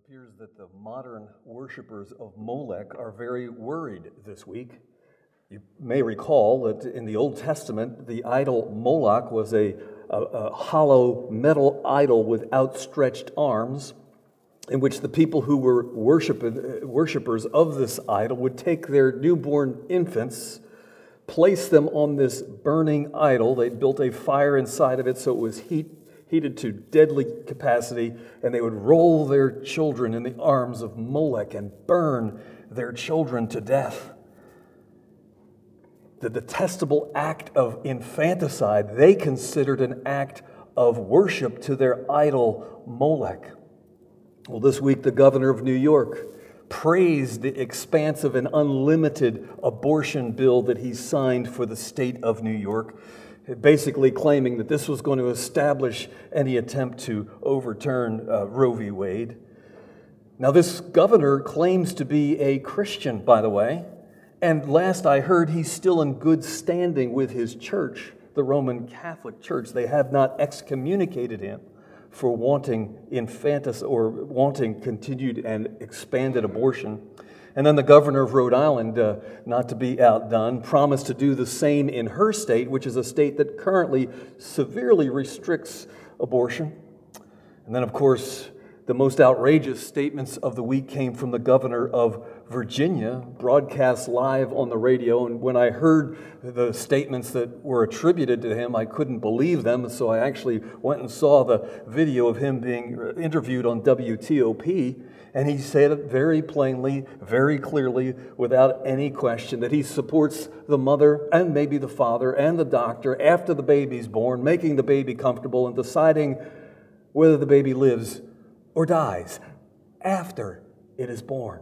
appears that the modern worshipers of Molech are very worried this week. You may recall that in the Old Testament, the idol Moloch was a hollow metal idol with outstretched arms, in which the people who were worshipers of this idol would take their newborn infants, place them on this burning idol. They built a fire inside of it so it was heated to deadly capacity, and they would roll their children in the arms of Molech and burn their children to death. The detestable act of infanticide they considered an act of worship to their idol Molech. Well, this week the governor of New York praised the expansive and unlimited abortion bill that he signed for the state of New York, basically claiming that this was going to establish any attempt to overturn Roe v. Wade. Now, this governor claims to be a Christian, by the way, and last I heard, he's still in good standing with his church, the Roman Catholic Church. They have not excommunicated him for wanting continued and expanded abortion. And then the governor of Rhode Island, not to be outdone, promised to do the same in her state, which is a state that currently severely restricts abortion. And then, of course, the most outrageous statements of the week came from the governor of Virginia, broadcast live on the radio. And when I heard the statements that were attributed to him, I couldn't believe them. So I actually went and saw the video of him being interviewed on WTOP. And he said it very plainly, very clearly, without any question, that he supports the mother and maybe the father and the doctor after the baby's born, making the baby comfortable and deciding whether the baby lives or dies after it is born.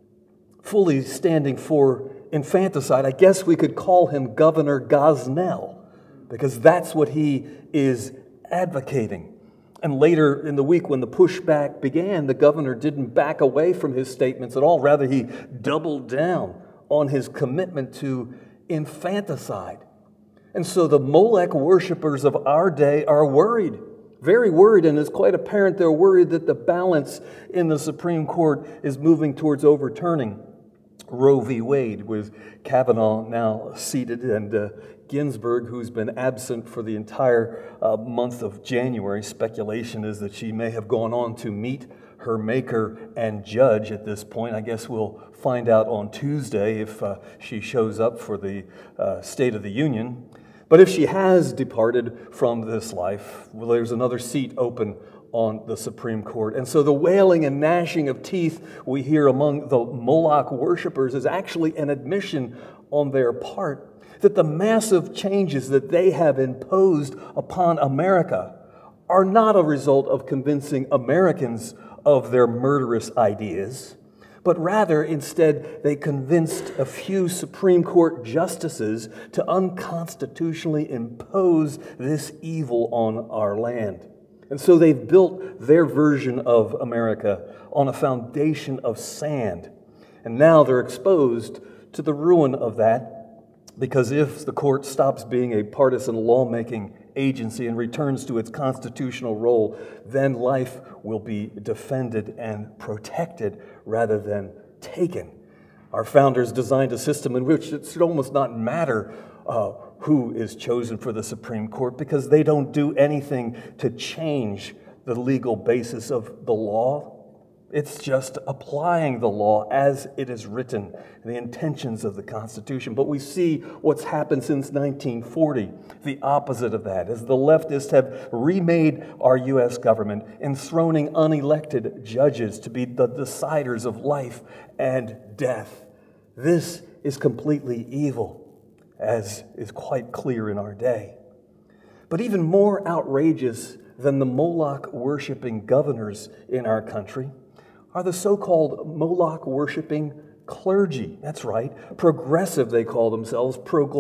Fully standing for infanticide. I guess we could call him Governor Gosnell, because that's what he is advocating. And later in the week, when the pushback began, the governor didn't back away from his statements at all. Rather, he doubled down on his commitment to infanticide. And so the Molech worshipers of our day are worried, very worried, and it's quite apparent they're worried that the balance in the Supreme Court is moving towards overturning Roe v. Wade, with Kavanaugh now seated and Ginsburg, who's been absent for the entire month of January. Speculation is that she may have gone on to meet her maker and judge at this point. I guess we'll find out on Tuesday if she shows up for the State of the Union. But if she has departed from this life, well, there's another seat open on the Supreme Court. And so the wailing and gnashing of teeth we hear among the Moloch worshipers is actually an admission on their part that the massive changes that they have imposed upon America are not a result of convincing Americans of their murderous ideas, but rather instead they convinced a few Supreme Court justices to unconstitutionally impose this evil on our land. And so they've built their version of America on a foundation of sand. And now they're exposed to the ruin of that, because if the court stops being a partisan lawmaking agency and returns to its constitutional role, then life will be defended and protected rather than taken. Our founders designed a system in which it should almost not matter who is chosen for the Supreme Court, because they don't do anything to change the legal basis of the law. It's just applying the law as it is written, the intentions of the Constitution. But we see what's happened since 1940, the opposite of that, as the leftists have remade our U.S. government, enthroning unelected judges to be the deciders of life and death. This is completely evil, as is quite clear in our day. But even more outrageous than the Moloch-worshiping governors in our country are the so-called Moloch-worshiping clergy. That's right. Progressive, they call themselves.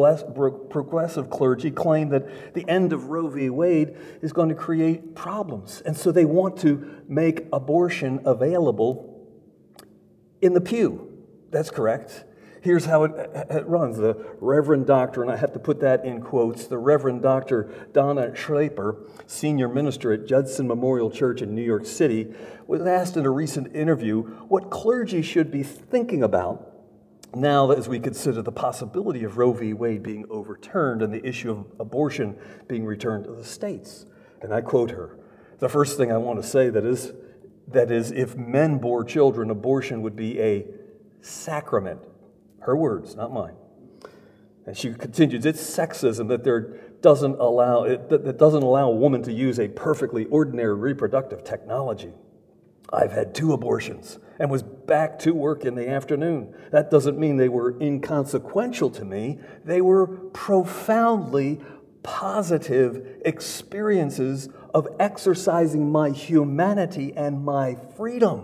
Progressive clergy claim that the end of Roe v. Wade is going to create problems. And so they want to make abortion available in the pew. That's correct. Here's how it runs. The Reverend Dr., and I have to put that in quotes, the Reverend Dr. Donna Schraper, senior minister at Judson Memorial Church in New York City, was asked in a recent interview what clergy should be thinking about now as we consider the possibility of Roe v. Wade being overturned and the issue of abortion being returned to the states. And I quote her, "The first thing I want to say that is, if men bore children, abortion would be a sacrament." Her words, not mine. And she continues, "It's sexism that doesn't allow a woman to use a perfectly ordinary reproductive technology. I've had 2 abortions and was back to work in the afternoon. That doesn't mean they were inconsequential to me. They were profoundly positive experiences of exercising my humanity and my freedom."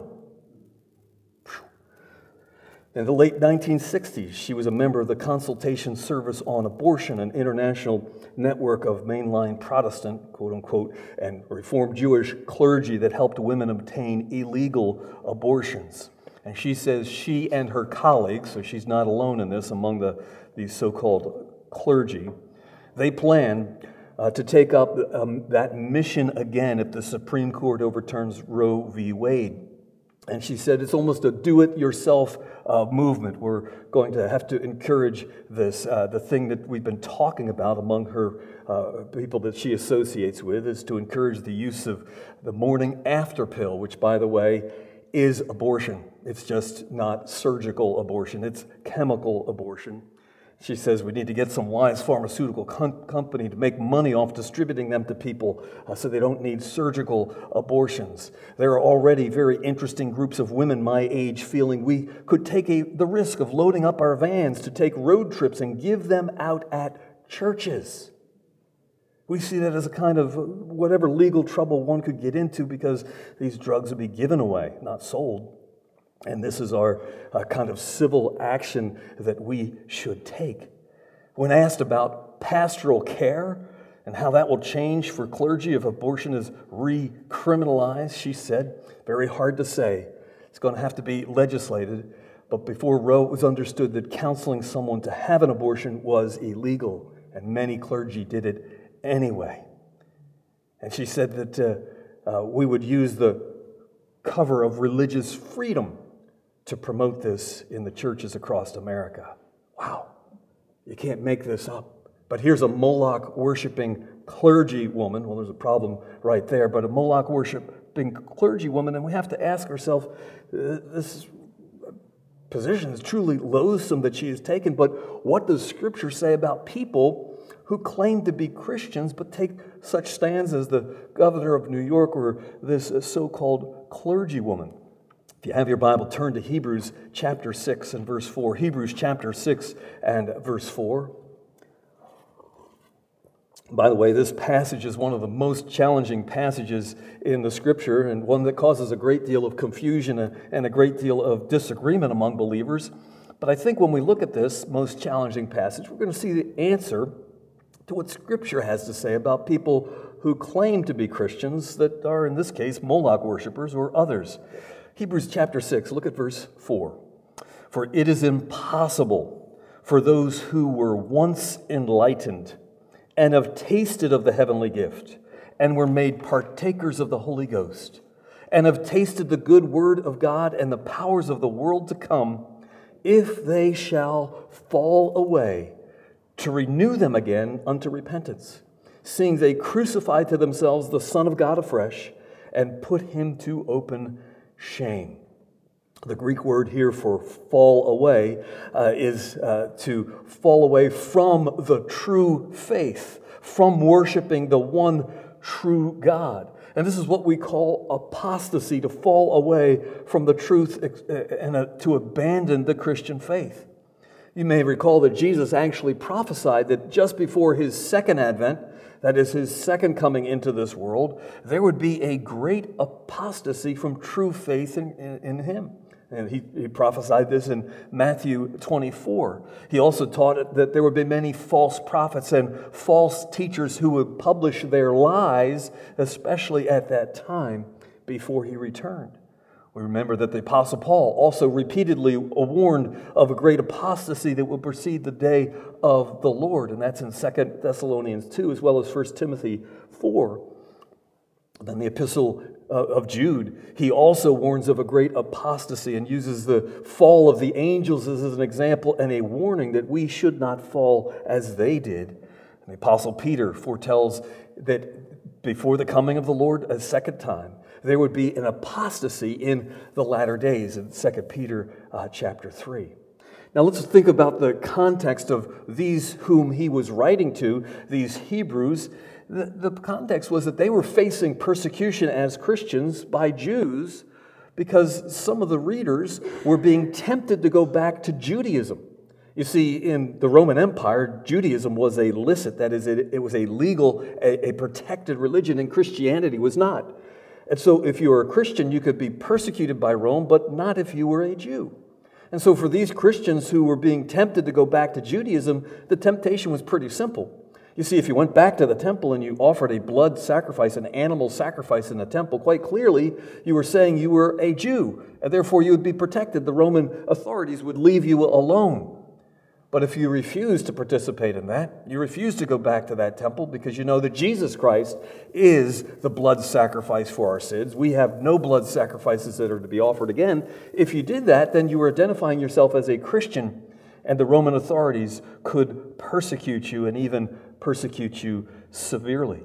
In the late 1960s, she was a member of the Consultation Service on Abortion, an international network of mainline Protestant, quote-unquote, and Reformed Jewish clergy that helped women obtain illegal abortions. And she says she and her colleagues, so she's not alone in this among these so-called clergy, they plan to take up that mission again if the Supreme Court overturns Roe v. Wade. And she said it's almost a do-it-yourself movement. We're going to have to encourage this. The thing that we've been talking about among her people that she associates with is to encourage the use of the morning after pill, which, by the way, is abortion. It's just not surgical abortion. It's chemical abortion. She says we need to get some wise pharmaceutical company to make money off distributing them to people so they don't need surgical abortions. There are already very interesting groups of women my age feeling we could take the risk of loading up our vans to take road trips and give them out at churches. We see that as a kind of whatever legal trouble one could get into because these drugs would be given away, not sold. And this is our kind of civil action that we should take. When asked about pastoral care and how that will change for clergy if abortion is recriminalized, she said, very hard to say. It's going to have to be legislated. But before Roe, it was understood that counseling someone to have an abortion was illegal, and many clergy did it anyway. And she said that we would use the cover of religious freedom to promote this in the churches across America. Wow, you can't make this up. But here's a Moloch-worshiping clergy woman. Well, there's a problem right there, but a Moloch-worshiping clergy woman, and we have to ask ourselves, this position is truly loathsome that she has taken, but what does Scripture say about people who claim to be Christians but take such stands as the governor of New York or this so-called clergy woman? If you have your Bible, turn to Hebrews chapter 6 and verse 4. Hebrews chapter 6 and verse 4. By the way, this passage is one of the most challenging passages in the Scripture and one that causes a great deal of confusion and a great deal of disagreement among believers. But I think when we look at this most challenging passage, we're going to see the answer to what Scripture has to say about people who claim to be Christians that are, in this case, Moloch worshipers or others. Hebrews chapter 6, look at verse 4. "For it is impossible for those who were once enlightened and have tasted of the heavenly gift and were made partakers of the Holy Ghost and have tasted the good word of God and the powers of the world to come, if they shall fall away, to renew them again unto repentance, seeing they crucify to themselves the Son of God afresh and put him to open shame." The Greek word here for fall away is to fall away from the true faith, from worshiping the one true God. And this is what we call apostasy, to fall away from the truth and to abandon the Christian faith. You may recall that Jesus actually prophesied that just before his second advent, that is his second coming into this world, there would be a great apostasy from true faith in him. And he prophesied this in Matthew 24. He also taught that there would be many false prophets and false teachers who would publish their lies, especially at that time before he returned. We remember that the Apostle Paul also repeatedly warned of a great apostasy that will precede the day of the Lord, and that's in 2 Thessalonians 2 as well as 1 Timothy 4. Then the epistle of Jude, he also warns of a great apostasy and uses the fall of the angels as an example and a warning that we should not fall as they did. And the Apostle Peter foretells that before the coming of the Lord a second time, there would be an apostasy in the latter days in 2 Peter chapter 3. Now let's think about the context of these whom he was writing to, these Hebrews. The context was that they were facing persecution as Christians by Jews because some of the readers were being tempted to go back to Judaism. You see, in the Roman Empire, Judaism was a licit, that is, it was a legal, a protected religion, and Christianity was not. And so if you were a Christian, you could be persecuted by Rome, but not if you were a Jew. And so for these Christians who were being tempted to go back to Judaism, the temptation was pretty simple. You see, if you went back to the temple and you offered a blood sacrifice, an animal sacrifice in the temple, quite clearly you were saying you were a Jew, and therefore you would be protected. The Roman authorities would leave you alone. But if you refuse to participate in that, you refuse to go back to that temple because you know that Jesus Christ is the blood sacrifice for our sins. We have no blood sacrifices that are to be offered again. If you did that, then you were identifying yourself as a Christian, and the Roman authorities could persecute you and even persecute you severely.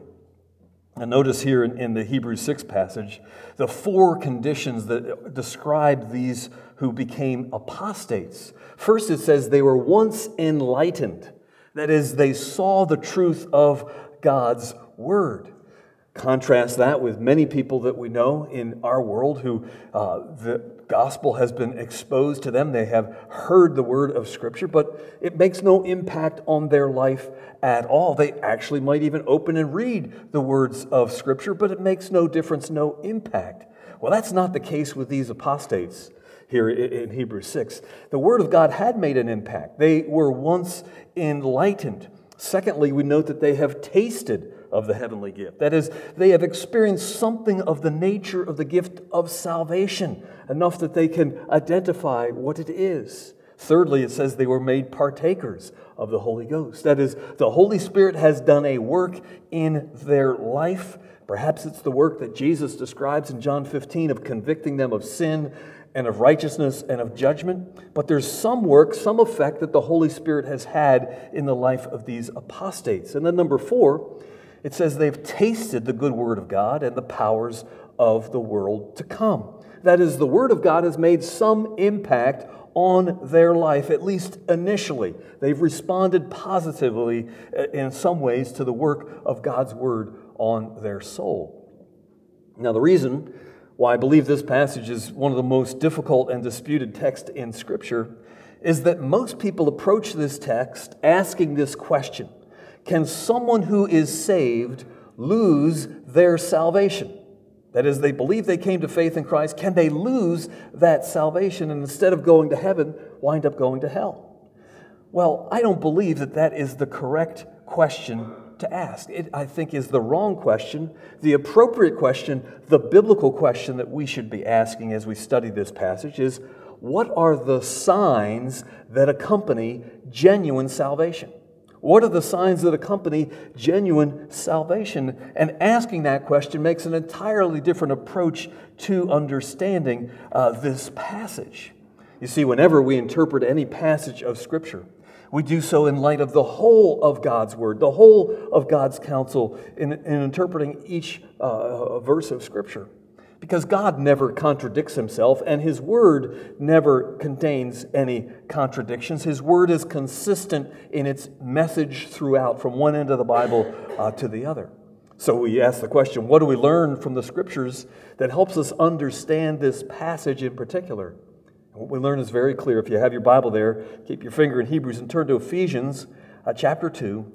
And notice here in the Hebrews 6 passage, the 4 conditions that describe these who became apostates. First, it says they were once enlightened. That is, they saw the truth of God's word. Contrast that with many people that we know in our world who the gospel has been exposed to them. They have heard the word of Scripture, but it makes no impact on their life at all. They actually might even open and read the words of Scripture, but it makes no difference, no impact. Well, that's not the case with these apostates here in Hebrews 6. The word of God had made an impact. They were once enlightened. Secondly, we note that they have tasted of the heavenly gift. That is, they have experienced something of the nature of the gift of salvation, enough that they can identify what it is. Thirdly, it says they were made partakers of the Holy Ghost. That is, the Holy Spirit has done a work in their life. Perhaps it's the work that Jesus describes in John 15 of convicting them of sin and of righteousness and of judgment. But there's some work, some effect that the Holy Spirit has had in the life of these apostates. And then number 4, it says they've tasted the good word of God and the powers of the world to come. That is, the word of God has made some impact on their life, at least initially. They've responded positively in some ways to the work of God's word on their soul. Now, the reason why I believe this passage is one of the most difficult and disputed texts in Scripture is that most people approach this text asking this question: can someone who is saved lose their salvation? That is, they believe they came to faith in Christ. Can they lose that salvation and instead of going to heaven, wind up going to hell? Well, I don't believe that that is the correct question to ask. It, I think, is the wrong question. The appropriate question, the biblical question that we should be asking as we study this passage is, what are the signs that accompany genuine salvation? What are the signs that accompany genuine salvation? And asking that question makes an entirely different approach to understanding this passage. You see, whenever we interpret any passage of Scripture, we do so in light of the whole of God's Word, the whole of God's counsel in interpreting each verse of Scripture. Because God never contradicts Himself, and His Word never contains any contradictions. His Word is consistent in its message throughout, from one end of the Bible to the other. So we ask the question, what do we learn from the Scriptures that helps us understand this passage in particular? And what we learn is very clear. If you have your Bible there, keep your finger in Hebrews and turn to Ephesians chapter 2,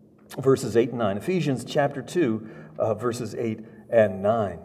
verses 8 and 9. Ephesians chapter 2, verses 8 and 9.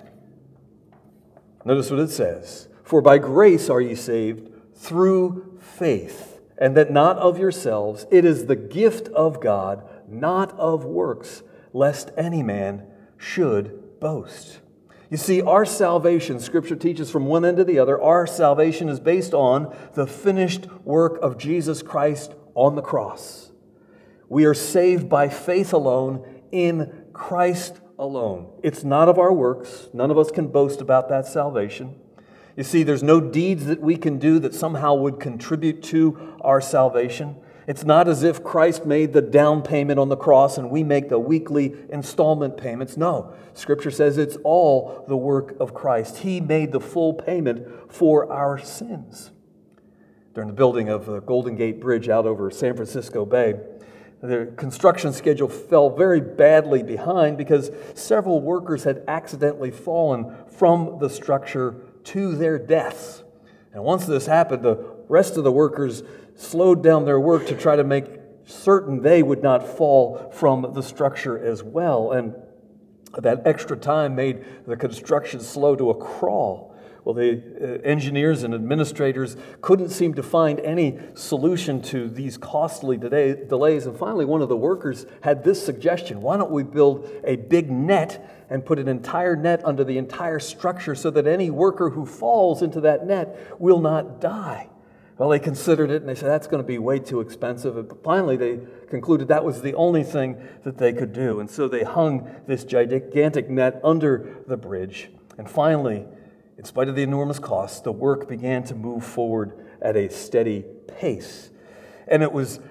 Notice what it says. For by grace are ye saved through faith, and that not of yourselves. It is the gift of God, not of works, lest any man should boast. You see, our salvation, Scripture teaches from one end to the other, our salvation is based on the finished work of Jesus Christ on the cross. We are saved by faith alone in Christ alone. It's not of our works. None of us can boast about that salvation. You see, there's no deeds that we can do that somehow would contribute to our salvation. It's not as if Christ made the down payment on the cross and we make the weekly installment payments. No, Scripture says it's all the work of Christ. He made the full payment for our sins. During the building of the Golden Gate Bridge out over San Francisco Bay, the construction schedule fell very badly behind because several workers had accidentally fallen from the structure to their deaths. And once this happened, the rest of the workers slowed down their work to try to make certain they would not fall from the structure as well. And that extra time made the construction slow to a crawl. Well, the engineers and administrators couldn't seem to find any solution to these costly delays. And finally, one of the workers had this suggestion: why don't we build a big net and put an entire net under the entire structure so that any worker who falls into that net will not die? Well, they considered it and they said that's going to be way too expensive. And finally, they concluded that was the only thing that they could do. And so they hung this gigantic net under the bridge. And finally, in spite of the enormous costs, the work began to move forward at a steady pace. And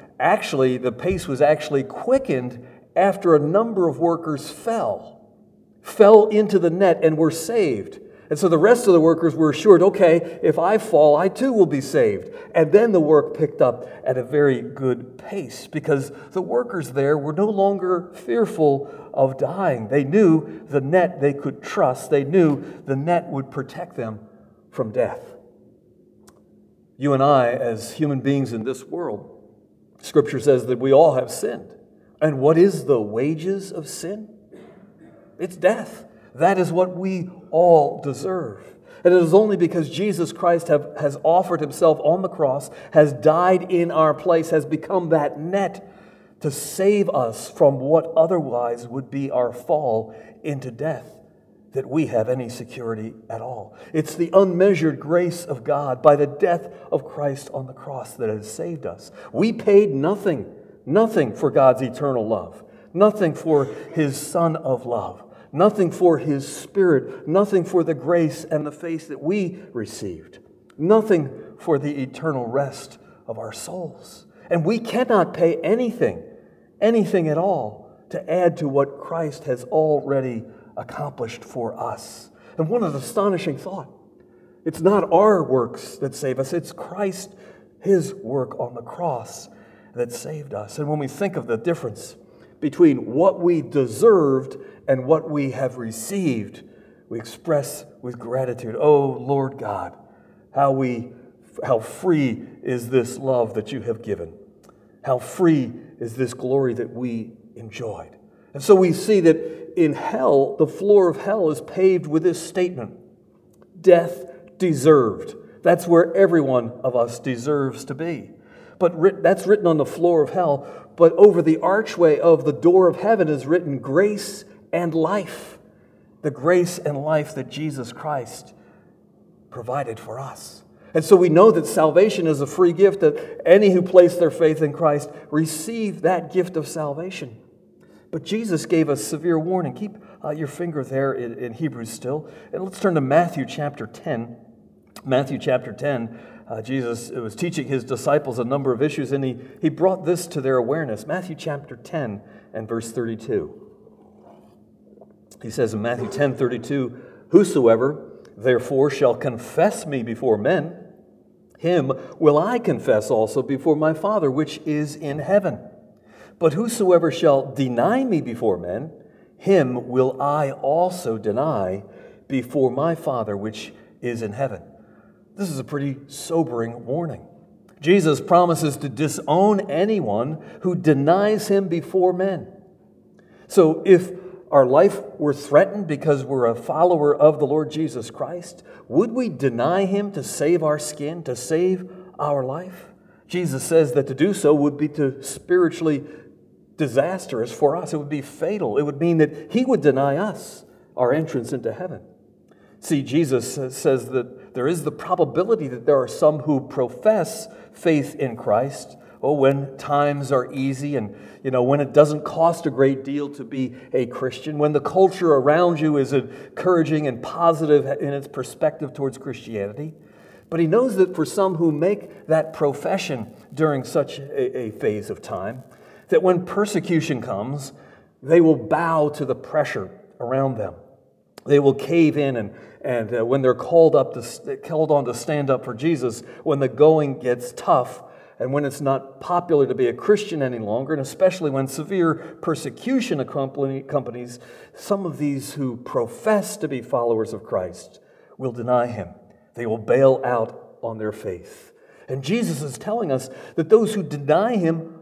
the pace was actually quickened after a number of workers fell into the net and were saved. And so the rest of the workers were assured, okay, if I fall, I too will be saved. And then the work picked up at a very good pace because the workers there were no longer fearful of dying. They knew the net they could trust. They knew the net would protect them from death. You and I, as human beings in this world, Scripture says that we all have sinned. And what is the wages of sin? It's death. That is what we all deserve. And it is only because Jesus Christ has offered himself on the cross, has died in our place, has become that net to save us from what otherwise would be our fall into death, that we have any security at all. It's the unmeasured grace of God by the death of Christ on the cross that has saved us. We paid nothing for God's eternal love, nothing for his Son of love, nothing for his Spirit, nothing for the grace and the faith that we received, nothing for the eternal rest of our souls. And we cannot pay anything at all to add to what Christ has already accomplished for us. And what an astonishing thought. It's not our works that save us, it's Christ, his work on the cross that saved us. And when we think of the difference between what we deserved and what we have received, we express with gratitude, oh Lord God, how free is this love that you have given. How free is this glory that we enjoyed. And so we see that in hell, the floor of hell is paved with this statement: death deserved. That's where every one of us deserves to be. But that's written on the floor of hell. But over the archway of the door of heaven is written grace and life. The grace and life that Jesus Christ provided for us. And so we know that salvation is a free gift, that any who place their faith in Christ receive that gift of salvation. But Jesus gave us severe warning. Keep your finger there in Hebrews still. And let's turn to Matthew chapter 10. Matthew chapter 10, Jesus was teaching his disciples a number of issues, and he brought this to their awareness. Matthew chapter 10 and verse 32. He says in Matthew 10:32, "Whosoever therefore shall confess me before men, him will I confess also before my Father which is in heaven. But whosoever shall deny me before men, him will I also deny before my Father which is in heaven." This is a pretty sobering warning. Jesus promises to disown anyone who denies him before men. So if our life were threatened because we're a follower of the Lord Jesus Christ, would we deny him to save our skin, to save our life? Jesus says that to do so would be to spiritually disastrous for us. It would be fatal. It would mean that he would deny us our entrance into heaven. See, Jesus says that there is the probability that there are some who profess faith in Christ, when times are easy and, when it doesn't cost a great deal to be a Christian, when the culture around you is encouraging and positive in its perspective towards Christianity. But he knows that for some who make that profession during such a phase of time, that when persecution comes, they will bow to the pressure around them. They will cave in, and when they're called on to stand up for Jesus, when the going gets tough, and when it's not popular to be a Christian any longer, and especially when severe persecution accompanies some of these who profess to be followers of Christ, will deny him. They will bail out on their faith. And Jesus is telling us that those who deny him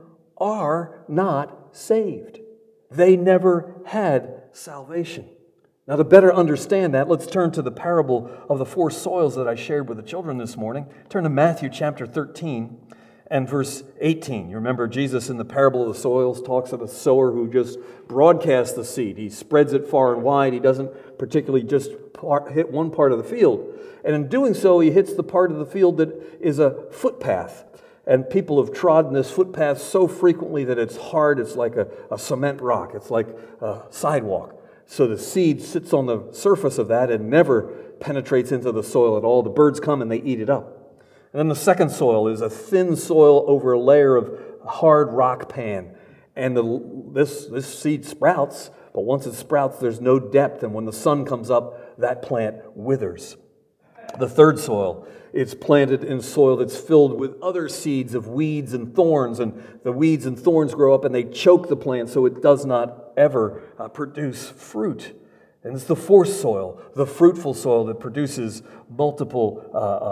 are not saved. They never had salvation. Now, to better understand that, let's turn to the parable of the 4 soils that I shared with the children this morning. Turn to Matthew chapter 13 and verse 18. You remember Jesus in the parable of the soils talks of a sower who just broadcasts the seed. He spreads it far and wide. He doesn't particularly just hit one part of the field. And in doing so, he hits the part of the field that is a footpath. And people have trodden this footpath so frequently that it's hard. It's like a cement rock. It's like a sidewalk. So the seed sits on the surface of that and never penetrates into the soil at all. The birds come and they eat it up. And then the second soil is a thin soil over a layer of hard rock pan. And this seed sprouts, but once it sprouts, there's no depth. And when the sun comes up, that plant withers. The third soil, it's planted in soil that's filled with other seeds of weeds and thorns. And the weeds and thorns grow up and they choke the plant so it does not ever produce fruit. And it's the fourth soil, the fruitful soil that produces multiple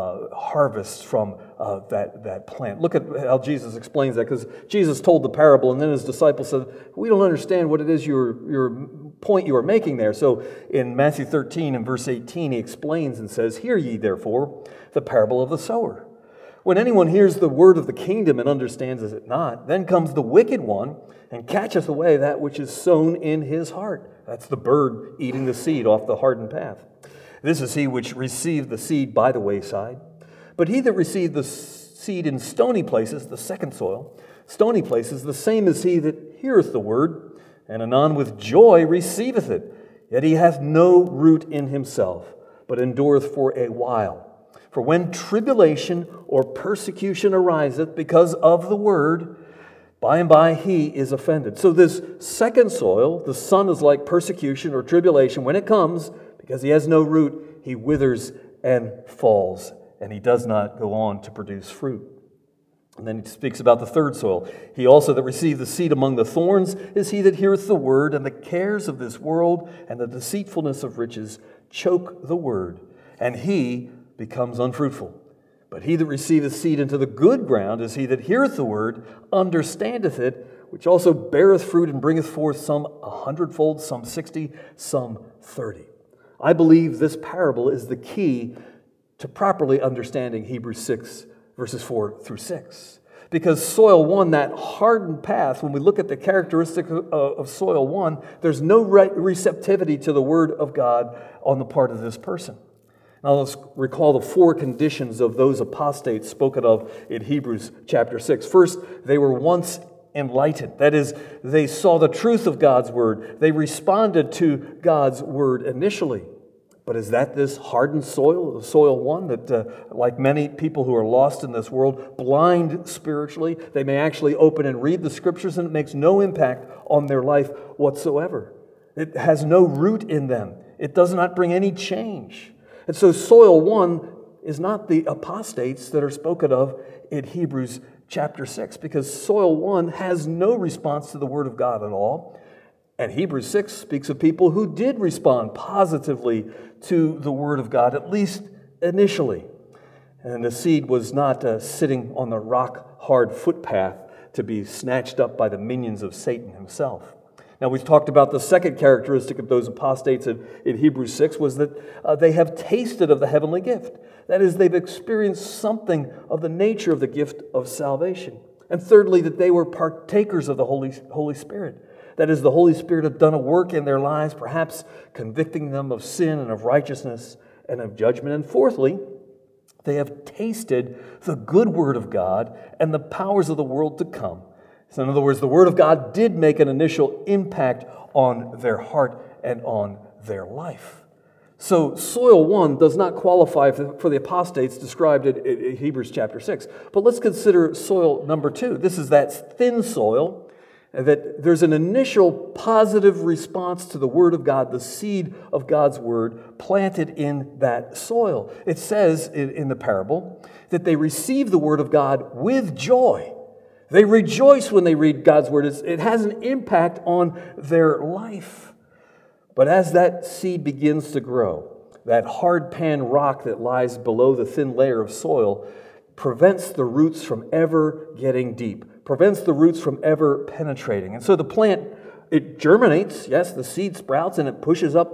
harvests from that plant. Look at how Jesus explains that, because Jesus told the parable and then his disciples said, we don't understand what it is your point you are making there. So in Matthew 13 and verse 18, he explains and says, hear ye therefore the parable of the sower. When anyone hears the word of the kingdom and understands it not, then comes the wicked one and catcheth away that which is sown in his heart. That's the bird eating the seed off the hardened path. This is he which received the seed by the wayside. But he that received the seed in stony places, the second soil, stony places, the same is he that heareth the word, and anon with joy receiveth it. Yet he hath no root in himself, but endureth for a while. For when tribulation or persecution ariseth because of the word, by and by he is offended. So this second soil, the son is like persecution or tribulation. When it comes, because he has no root, he withers and falls, and he does not go on to produce fruit. And then he speaks about the third soil. He also that received the seed among the thorns is he that heareth the word, and the cares of this world and the deceitfulness of riches choke the word, and he becomes unfruitful. But he that receiveth seed into the good ground is he that heareth the word, understandeth it, which also beareth fruit and bringeth forth some 100-fold, some 60, some 30. I believe this parable is the key to properly understanding Hebrews 6, verses 4 through 6. Because soil 1, that hardened path, when we look at the characteristic of soil 1, there's no receptivity to the word of God on the part of this person. Now let's recall the 4 conditions of those apostates spoken of in Hebrews chapter 6. First, they were once enlightened. That is, they saw the truth of God's word. They responded to God's word initially. But is that this hardened soil, soil 1, that like many people who are lost in this world, blind spiritually, they may actually open and read the scriptures and it makes no impact on their life whatsoever. It has no root in them. It does not bring any change. And so soil 1 is not the apostates that are spoken of in Hebrews chapter 6, because soil 1 has no response to the word of God at all. And Hebrews 6 speaks of people who did respond positively to the word of God, at least initially. And the seed was not sitting on the rock-hard footpath to be snatched up by the minions of Satan himself. Now, we've talked about the second characteristic of those apostates in Hebrews 6 was that they have tasted of the heavenly gift. That is, they've experienced something of the nature of the gift of salvation. And thirdly, that they were partakers of the Holy Spirit. That is, the Holy Spirit had done a work in their lives, perhaps convicting them of sin and of righteousness, and of judgment. And fourthly, they have tasted the good word of God and the powers of the world to come. So in other words, the word of God did make an initial impact on their heart and on their life. So soil 1 does not qualify for the apostates described in Hebrews chapter 6. But let's consider soil number 2. This is that thin soil, that there's an initial positive response to the word of God, the seed of God's word planted in that soil. It says in the parable that they receive the word of God with joy. They rejoice when they read God's word. It has an impact on their life. But as that seed begins to grow, that hard pan rock that lies below the thin layer of soil prevents the roots from ever getting deep, prevents the roots from ever penetrating. And so the plant, it germinates, yes, the seed sprouts, and it pushes up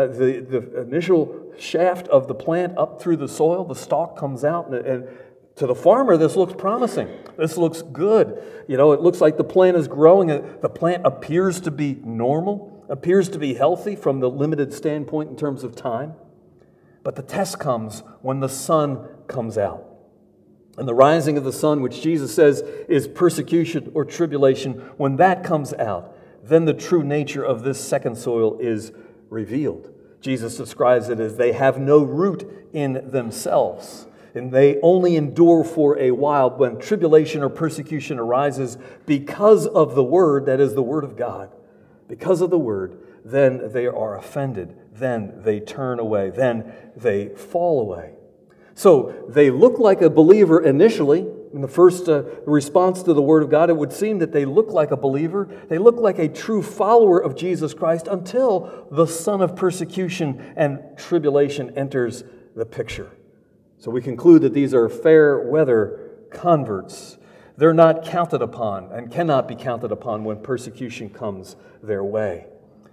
the initial shaft of the plant up through the soil. The stalk comes out, and to the farmer, this looks promising. This looks good. You know, it looks like the plant is growing. The plant appears to be normal, appears to be healthy from the limited standpoint in terms of time. But the test comes when the sun comes out. And the rising of the sun, which Jesus says is persecution or tribulation, when that comes out, then the true nature of this second soil is revealed. Jesus describes it as they have no root in themselves, and they only endure for a while. When tribulation or persecution arises because of the word, that is the word of God, because of the word, then they are offended, then they turn away, then they fall away. So they look like a believer initially. In the first response to the word of God, it would seem that they look like a believer. They look like a true follower of Jesus Christ until the son of persecution and tribulation enters the picture. So we conclude that these are fair weather converts. They're not counted upon and cannot be counted upon when persecution comes their way.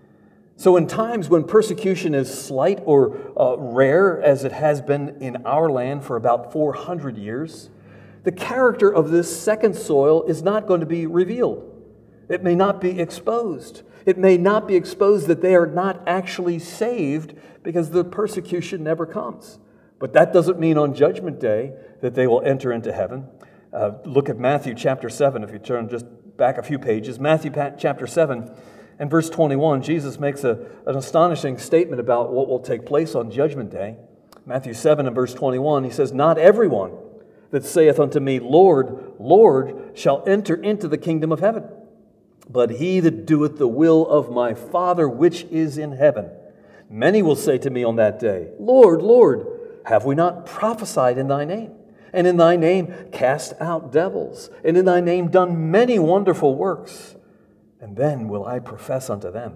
So in times when persecution is slight or rare, as it has been in our land for about 400 years, the character of this second soil is not going to be revealed. It may not be exposed. It may not be exposed that they are not actually saved because the persecution never comes. But that doesn't mean on Judgment Day that they will enter into heaven. Look at Matthew chapter 7, if you turn just back a few pages. Matthew chapter 7 and verse 21, Jesus makes an astonishing statement about what will take place on Judgment Day. Matthew 7 and verse 21, he says, "Not everyone that saith unto me, Lord, Lord, shall enter into the kingdom of heaven, but he that doeth the will of my Father which is in heaven. Many will say to me on that day, Lord, Lord, have we not prophesied in thy name? And in thy name cast out devils, and in thy name done many wonderful works? And then will I profess unto them,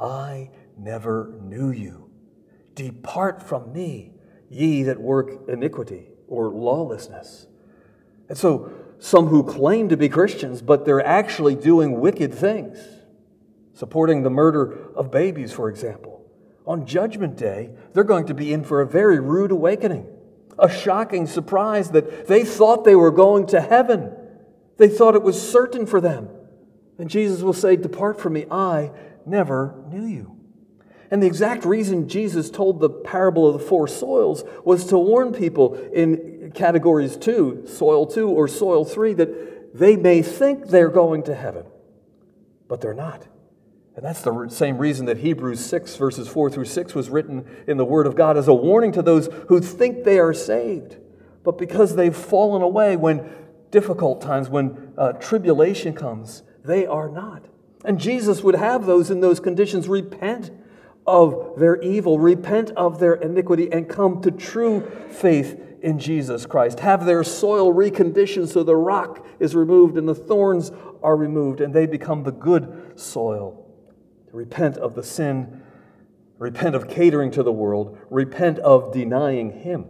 I never knew you. Depart from me, ye that work iniquity," or lawlessness. And so some who claim to be Christians, but they're actually doing wicked things, supporting the murder of babies, for example. On Judgment Day, they're going to be in for a very rude awakening, a shocking surprise that they thought they were going to heaven. They thought it was certain for them. And Jesus will say, "Depart from me, I never knew you." And the exact reason Jesus told the parable of the four soils was to warn people in categories 2, soil 2 or soil 3, that they may think they're going to heaven, but they're not. And that's the same reason that Hebrews 6 verses 4 through 6 was written in the Word of God as a warning to those who think they are saved, but because they've fallen away when difficult times, when tribulation comes, they are not. And Jesus would have those in those conditions repent of their evil, repent of their iniquity, and come to true faith in Jesus Christ. Have their soil reconditioned so the rock is removed and the thorns are removed, and they become the good soil. Repent of the sin, repent of catering to the world, repent of denying Him.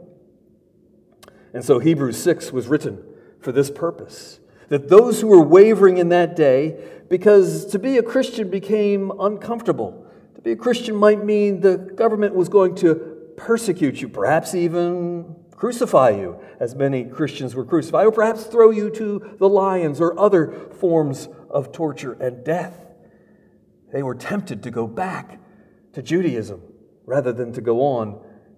And so Hebrews 6 was written for this purpose, that those who were wavering in that day, because to be a Christian became uncomfortable. To be a Christian might mean the government was going to persecute you, perhaps even crucify you, as many Christians were crucified, or perhaps throw you to the lions or other forms of torture and death. They were tempted to go back to Judaism rather than to go on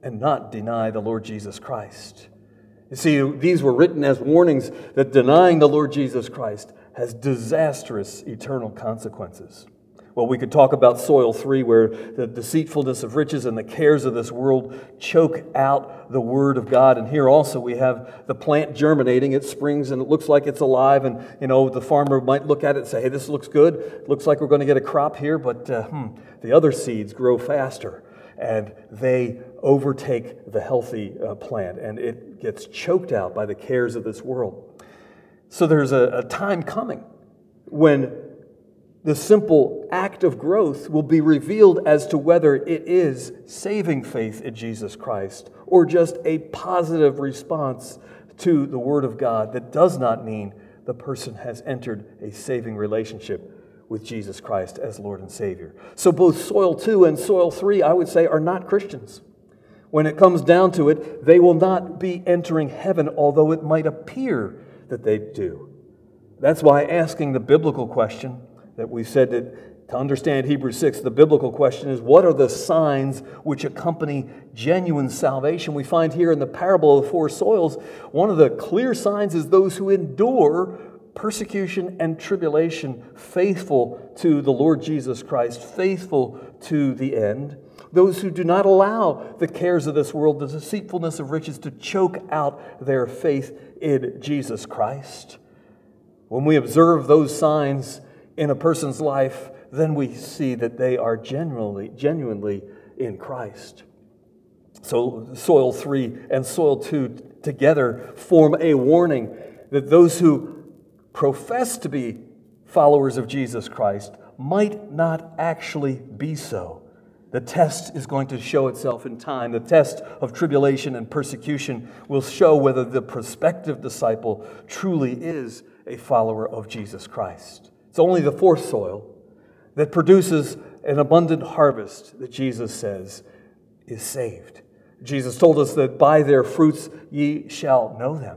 and not deny the Lord Jesus Christ. You see, these were written as warnings that denying the Lord Jesus Christ has disastrous eternal consequences. Well, we could talk about soil 3, where the deceitfulness of riches and the cares of this world choke out the Word of God. And here also we have the plant germinating. It springs and it looks like it's alive. And, the farmer might look at it and say, hey, this looks good. It looks like we're going to get a crop here. But the other seeds grow faster and they overtake the healthy plant. And it gets choked out by the cares of this world. So there's a time coming when the simple act of growth will be revealed as to whether it is saving faith in Jesus Christ or just a positive response to the Word of God that does not mean the person has entered a saving relationship with Jesus Christ as Lord and Savior. So both soil 2 and soil 3, I would say, are not Christians. When it comes down to it, they will not be entering heaven, although it might appear that they do. That's why asking the biblical question that we said that to understand Hebrews 6, the biblical question is, what are the signs which accompany genuine salvation? We find here in the parable of the 4 soils, one of the clear signs is those who endure persecution and tribulation, faithful to the Lord Jesus Christ, faithful to the end. Those who do not allow the cares of this world, the deceitfulness of riches, to choke out their faith in Jesus Christ. When we observe those signs in a person's life, then we see that they are genuinely in Christ. So soil 3 and soil 2 together form a warning that those who profess to be followers of Jesus Christ might not actually be so. The test is going to show itself in time. The test of tribulation and persecution will show whether the prospective disciple truly is a follower of Jesus Christ. It's only the 4th soil that produces an abundant harvest that Jesus says is saved. Jesus told us that by their fruits ye shall know them.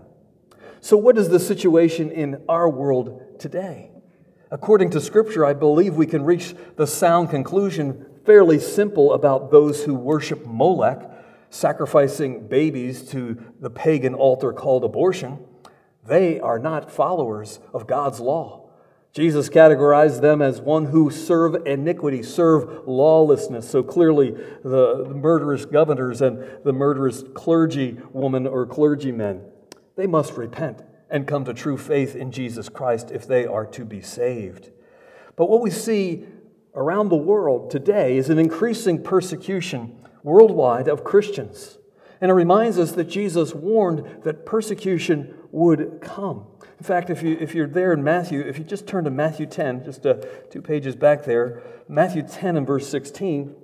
So what is the situation in our world today? According to Scripture, I believe we can reach the sound conclusion, fairly simple, about those who worship Molech, sacrificing babies to the pagan altar called abortion. They are not followers of God's law. Jesus categorized them as one who serve iniquity, serve lawlessness. So clearly the murderous governors and the murderous clergywoman or clergymen, they must repent and come to true faith in Jesus Christ if they are to be saved. But what we see around the world today is an increasing persecution worldwide of Christians. And it reminds us that Jesus warned that persecution would come. In fact, if you're there in Matthew, if you just turn to Matthew 10, just 2 pages back there, Matthew 10 and verse 16,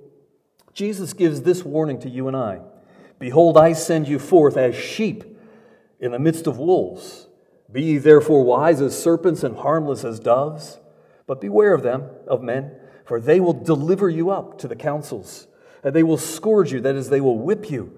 Jesus gives this warning to you and I. Behold, I send you forth as sheep in the midst of wolves. Be ye therefore wise as serpents and harmless as doves. But beware of them, of men, for they will deliver you up to the councils, and they will scourge you, that is, they will whip you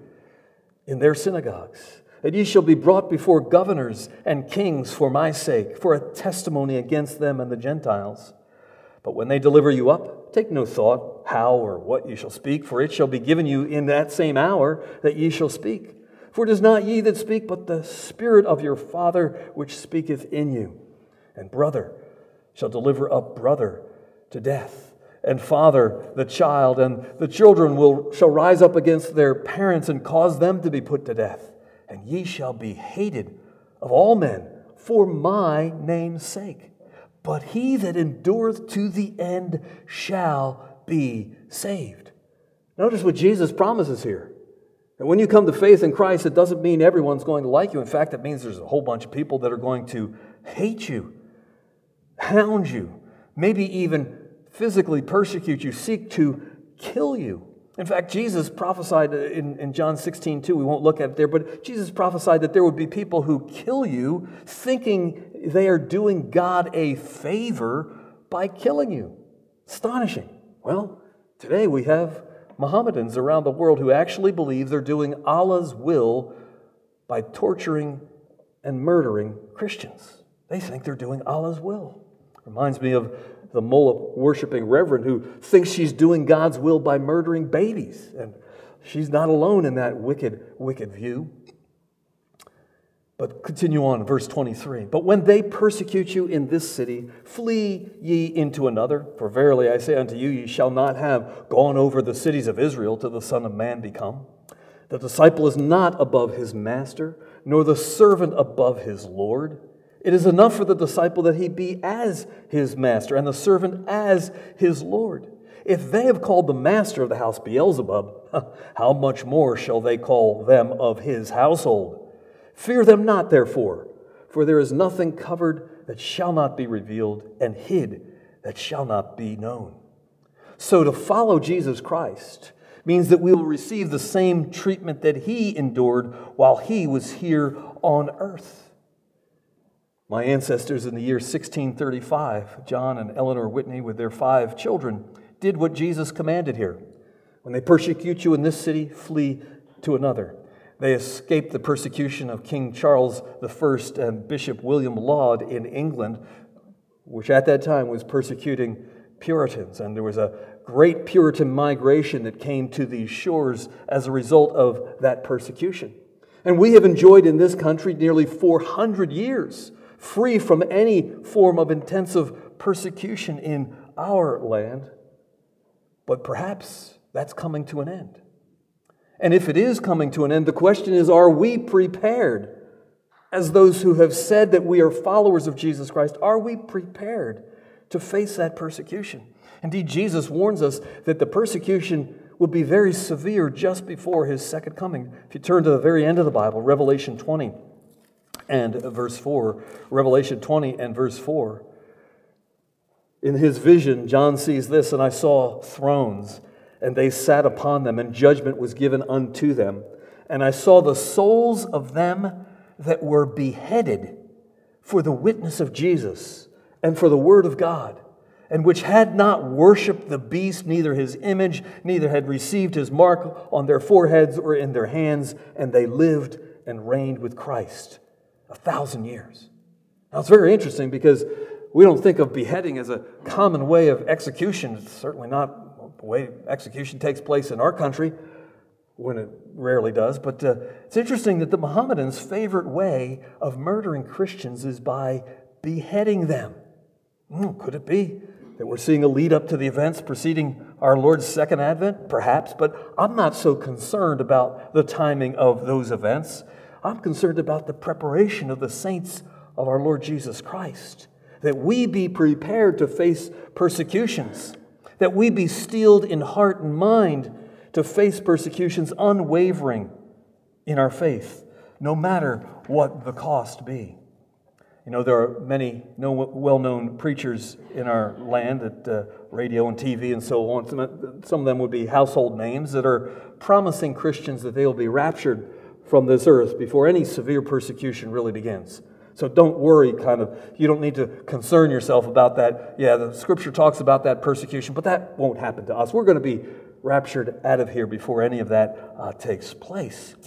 in their synagogues. And ye shall be brought before governors and kings for my sake, for a testimony against them and the Gentiles. But when they deliver you up, take no thought how or what ye shall speak, for it shall be given you in that same hour that ye shall speak. For it is not ye that speak, but the Spirit of your Father which speaketh in you. And brother shall deliver up brother to death, and father the child, and the children shall rise up against their parents and cause them to be put to death. And ye shall be hated of all men for my name's sake. But he that endureth to the end shall be saved. Notice what Jesus promises here. That when you come to faith in Christ, it doesn't mean everyone's going to like you. In fact, it means there's a whole bunch of people that are going to hate you, hound you, maybe even physically persecute you, seek to kill you. In fact, Jesus prophesied in John 16:2, we won't look at it there, but Jesus prophesied that there would be people who kill you thinking they are doing God a favor by killing you. Astonishing. Well, today we have Mohammedans around the world who actually believe they're doing Allah's will by torturing and murdering Christians. They think they're doing Allah's will. Reminds me of the mullah worshiping reverend who thinks she's doing God's will by murdering babies. And She's not alone in that wicked view. But continue on, verse 23. But when they persecute you in this city, flee ye into another. For verily I say unto you, ye shall not have gone over the cities of Israel till the Son of Man be come. The disciple is not above his master, nor the servant above his Lord. It is enough for the disciple that he be as his master, and the servant as his Lord. If they have called the master of the house Beelzebub, how much more shall they call them of his household? Fear them not, therefore, for there is nothing covered that shall not be revealed, and hid that shall not be known. So to follow Jesus Christ means that we will receive the same treatment that he endured while he was here on earth. My ancestors in the year 1635, John and Eleanor Whitney with their 5 children, did what Jesus commanded here. When they persecute you in this city, flee to another. They escaped the persecution of King Charles I and Bishop William Laud in England, which at that time was persecuting Puritans. And there was a great Puritan migration that came to these shores as a result of that persecution. And we have enjoyed in this country nearly 400 years free from any form of intensive persecution in our land. But perhaps that's coming to an end. And if it is coming to an end, the question is, are we prepared? As those who have said that we are followers of Jesus Christ, are we prepared to face that persecution? Indeed, Jesus warns us that the persecution will be very severe just before his second coming. If you turn to the very end of the Bible, Revelation 20 and verse 4, Revelation 20 and verse 4, in his vision, John sees this, and I saw thrones, and they sat upon them, and judgment was given unto them. And I saw the souls of them that were beheaded for the witness of Jesus and for the word of God, and which had not worshipped the beast, neither his image, neither had received his mark on their foreheads or in their hands, and they lived and reigned with Christ 1,000 years. Now it's very interesting because we don't think of beheading as a common way of execution. It's certainly not the way execution takes place in our country, when it rarely does. But it's interesting that the Mohammedans' favorite way of murdering Christians is by beheading them. Could it be that we're seeing a lead up to the events preceding our Lord's second advent? Perhaps, but I'm not so concerned about the timing of those events. I'm concerned about the preparation of the saints of our Lord Jesus Christ, that we be prepared to face persecutions, that we be steeled in heart and mind to face persecutions, unwavering in our faith, no matter what the cost be. You know, there are many well-known preachers in our land at radio and TV and so on. Some of them would be household names that are promising Christians that they will be raptured from this earth before any severe persecution really begins. So don't worry, you don't need to concern yourself about that. Yeah, the Scripture talks about that persecution, but that won't happen to us. We're going to be raptured out of here before any of that takes place.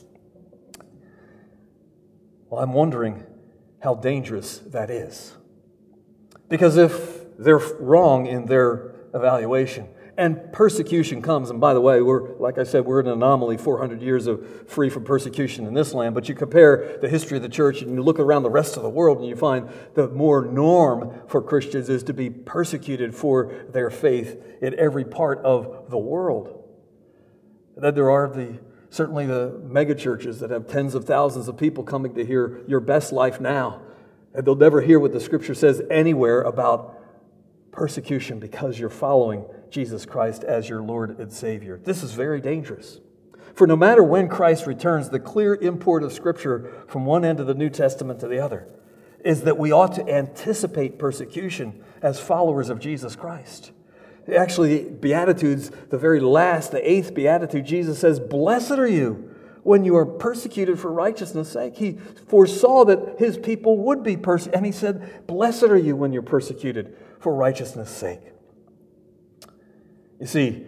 Well, I'm wondering how dangerous that is. Because if they're wrong in their evaluation, and persecution comes, and by the way, like I said, we're in an anomaly, 400 years of free from persecution in this land, but you compare the history of the church and you look around the rest of the world and you find the more norm for Christians is to be persecuted for their faith in every part of the world. That there are certainly the mega churches that have tens of thousands of people coming to hear your best life now, and they'll never hear what the Scripture says anywhere about persecution because you're following Jesus Christ as your Lord and Savior. This is very dangerous. For no matter when Christ returns, the clear import of Scripture from one end of the New Testament to the other is that we ought to anticipate persecution as followers of Jesus Christ. Actually, Beatitudes, the very last, the 8th Beatitude, Jesus says, "Blessed are you when you are persecuted for righteousness' sake." He foresaw that his people would be persecuted, and he said, "Blessed are you when you're persecuted for righteousness' sake." You see,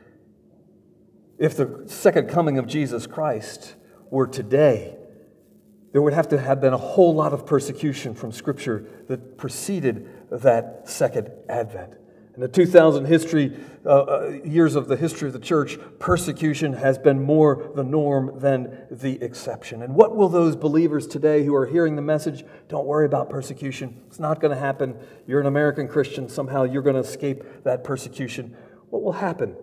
if the second coming of Jesus Christ were today, there would have to have been a whole lot of persecution from Scripture that preceded that second advent. In the 2,000 years of the history of the church, persecution has been more the norm than the exception. And what will those believers today who are hearing the message, don't worry about persecution, it's not going to happen, you're an American Christian, somehow you're going to escape that persecution. What will happen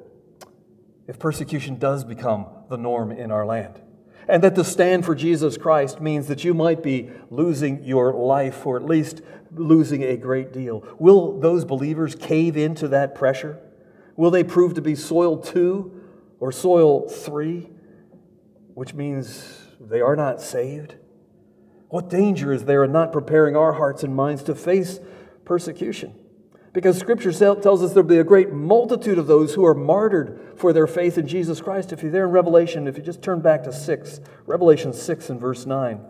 if persecution does become the norm in our land? And that to stand for Jesus Christ means that you might be losing your life, or at least losing a great deal. Will those believers cave into that pressure? Will they prove to be soil 2 or soil 3, which means they are not saved? What danger is there in not preparing our hearts and minds to face persecution? Because Scripture tells us there will be a great multitude of those who are martyred for their faith in Jesus Christ. If you're there in Revelation, if you just turn back to Revelation 6 and verse 9.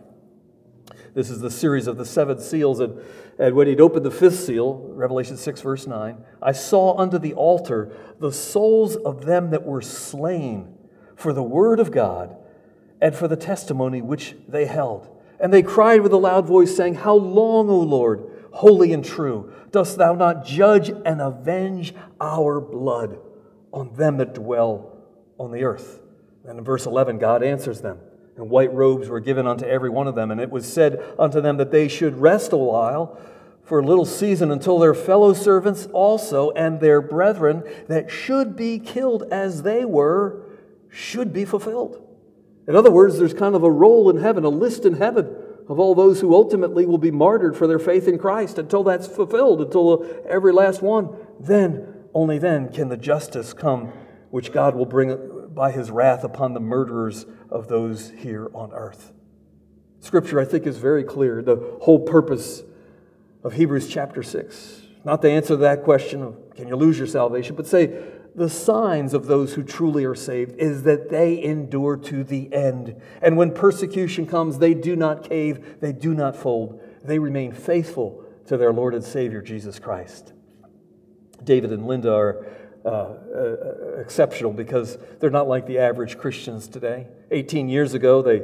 This is the series of the 7 seals. And when he'd opened the 5th seal, Revelation 6 verse 9, I saw unto the altar the souls of them that were slain for the word of God and for the testimony which they held. And they cried with a loud voice, saying, How long, O Lord, holy and true, dost thou not judge and avenge our blood on them that dwell on the earth? And in verse 11, God answers them. And white robes were given unto every one of them. And it was said unto them that they should rest a while for a little season until their fellow servants also and their brethren that should be killed as they were should be fulfilled. In other words, there's kind of a roll in heaven, a list in heaven of all those who ultimately will be martyred for their faith in Christ. Until that's fulfilled, until every last one, then, only then can the justice come which God will bring by His wrath upon the murderers of those here on earth. Scripture, I think, is very clear. The whole purpose of Hebrews chapter 6, not to answer that question of can you lose your salvation, but say the signs of those who truly are saved is that they endure to the end. And when persecution comes, they do not cave, they do not fold. They remain faithful to their Lord and Savior, Jesus Christ. David and Linda are exceptional because they're not like the average Christians today. 18 years ago, they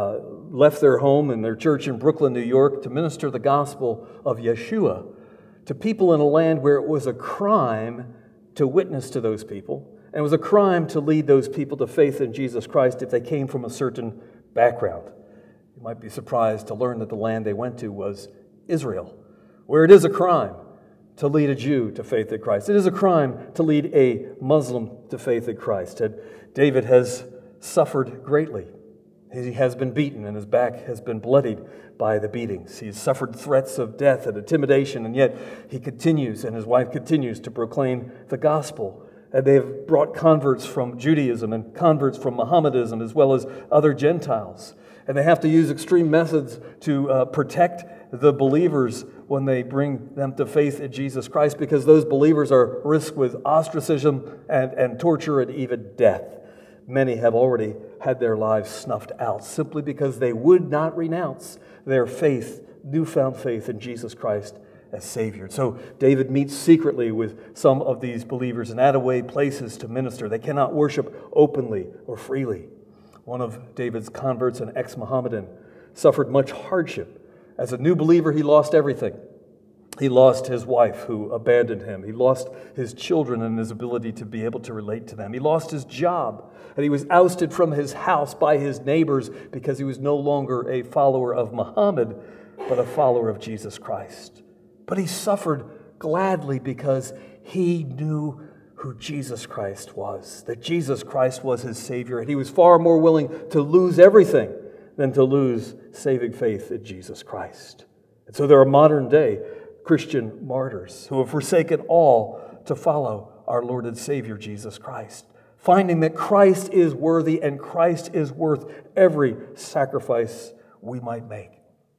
left their home and their church in Brooklyn, New York, to minister the gospel of Yeshua to people in a land where it was a crime to witness to those people, and it was a crime to lead those people to faith in Jesus Christ if they came from a certain background. You might be surprised to learn that the land they went to was Israel, where it is a crime to lead a Jew to faith in Christ. It is a crime to lead a Muslim to faith in Christ. And David has suffered greatly. He has been beaten and his back has been bloodied by the beatings. He's suffered threats of death and intimidation, and yet he continues and his wife continues to proclaim the gospel. And they have brought converts from Judaism and converts from Mohammedanism as well as other Gentiles. And they have to use extreme methods to protect the believers when they bring them to faith in Jesus Christ, because those believers are risked with ostracism and torture and even death. Many have already had their lives snuffed out simply because they would not renounce their faith, newfound faith in Jesus Christ as Savior. So David meets secretly with some of these believers in out-of-way places to minister. They cannot worship openly or freely. One of David's converts, an ex-Mohammedan, suffered much hardship. As a new believer, he lost everything. He lost his wife, who abandoned him. He lost his children and his ability to be able to relate to them. He lost his job, and he was ousted from his house by his neighbors because he was no longer a follower of Muhammad, but a follower of Jesus Christ. But he suffered gladly because he knew who Jesus Christ was, that Jesus Christ was his Savior, and he was far more willing to lose everything than to lose saving faith in Jesus Christ. And so there are modern-day Christian martyrs who have forsaken all to follow our Lord and Savior Jesus Christ, finding that Christ is worthy and Christ is worth every sacrifice we might make.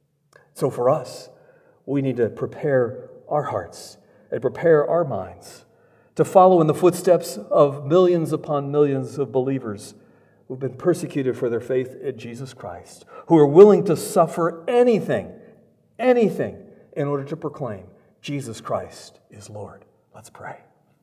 So for us, we need to prepare our hearts and prepare our minds to follow in the footsteps of millions upon millions of believers who've been persecuted for their faith in Jesus Christ, who are willing to suffer anything in order to proclaim Jesus Christ is Lord. Let's pray.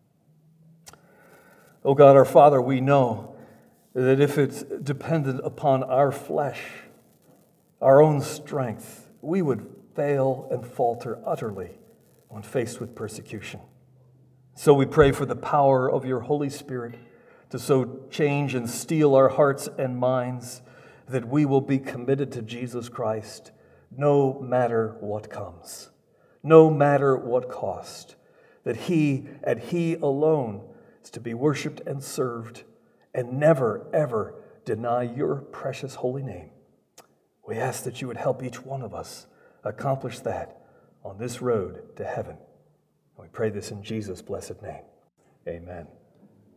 Oh God, our Father, we know that if it's dependent upon our flesh, our own strength, we would fail and falter utterly when faced with persecution. So we pray for the power of your Holy Spirit to so change and steel our hearts and minds that we will be committed to Jesus Christ no matter what comes, no matter what cost, that He and He alone is to be worshiped and served, and never, ever deny your precious holy name. We ask that you would help each one of us accomplish that on this road to heaven. And we pray this in Jesus' blessed name. Amen.